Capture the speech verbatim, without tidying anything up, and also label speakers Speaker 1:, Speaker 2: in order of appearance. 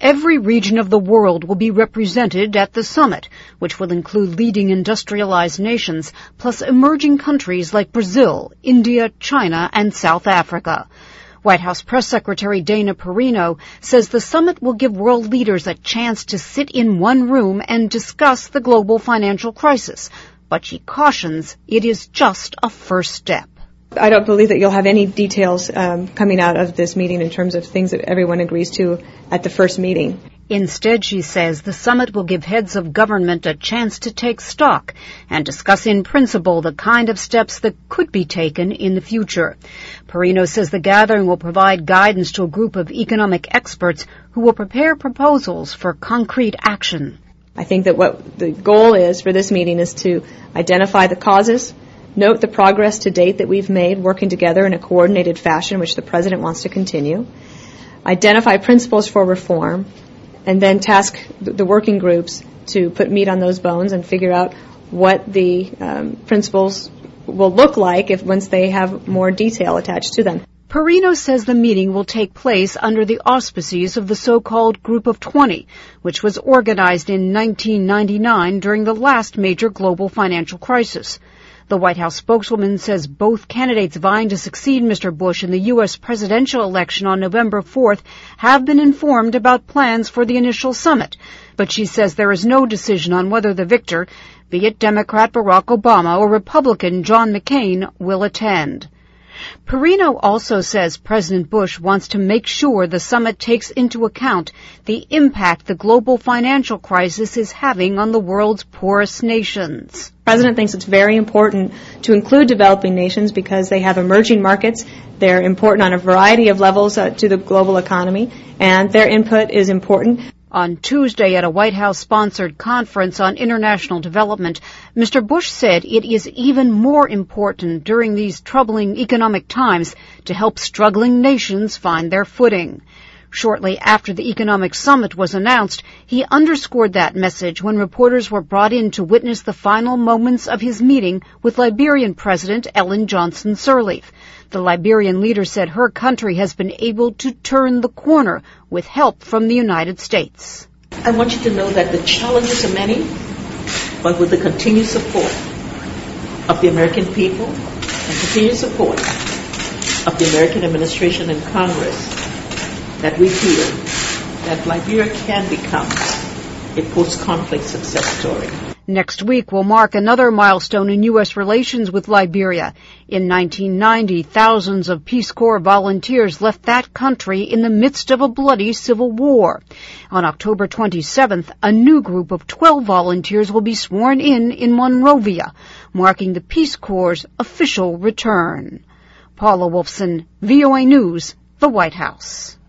Speaker 1: Every region of the world will be represented at the summit, which will include leading industrialized nations, plus emerging countries like Brazil, India, China, and South Africa. White House Press Secretary Dana Perino says the summit will give world leaders a chance to sit in one room and discuss the global financial crisis, but she cautions it is just a first step.
Speaker 2: I don't believe that you'll have any details um, coming out of this meeting in terms of things that everyone agrees to at the first meeting.
Speaker 1: Instead, she says, the summit will give heads of government a chance to take stock and discuss in principle the kind of steps that could be taken in the future. Perino says the gathering will provide guidance to a group of economic experts who will prepare proposals for concrete action.
Speaker 2: I think that what the goal is for this meeting is to identify the causes, note the progress to date that we've made working together in a coordinated fashion, which the President wants to continue, identify principles for reform, and then task the working groups to put meat on those bones and figure out what the um, principles will look like if once they have more detail attached to them.
Speaker 1: Perino says the meeting will take place under the auspices of the so-called Group of twenty, which was organized in nineteen ninety-nine during the last major global financial crisis. The White House spokeswoman says both candidates vying to succeed Mister Bush in the U S presidential election on November fourth have been informed about plans for the initial summit, but she says there is no decision on whether the victor, be it Democrat Barack Obama or Republican John McCain, will attend. Perino also says President Bush wants to make sure the summit takes into account the impact the global financial crisis is having on the world's poorest nations.
Speaker 2: The President thinks it's very important to include developing nations because they have emerging markets. They're important on a variety of levels uh, to the global economy, and their input is important.
Speaker 1: On Tuesday at a White House-sponsored conference on international development, Mister Bush said it is even more important during these troubling economic times to help struggling nations find their footing. Shortly after the economic summit was announced, he underscored that message when reporters were brought in to witness the final moments of his meeting with Liberian President Ellen Johnson Sirleaf. The Liberian leader said her country has been able to turn the corner with help from the United States.
Speaker 3: I want you to know that the challenges are many, but with the continued support of the American people and continued support of the American administration and Congress, that we feel that Liberia can become a post-conflict success story.
Speaker 1: Next week will mark another milestone in U S relations with Liberia. In nineteen ninety, thousands of Peace Corps volunteers left that country in the midst of a bloody civil war. On October twenty-seventh, a new group of twelve volunteers will be sworn in in Monrovia, marking the Peace Corps' official return. Paula Wolfson, V O A News, the White House.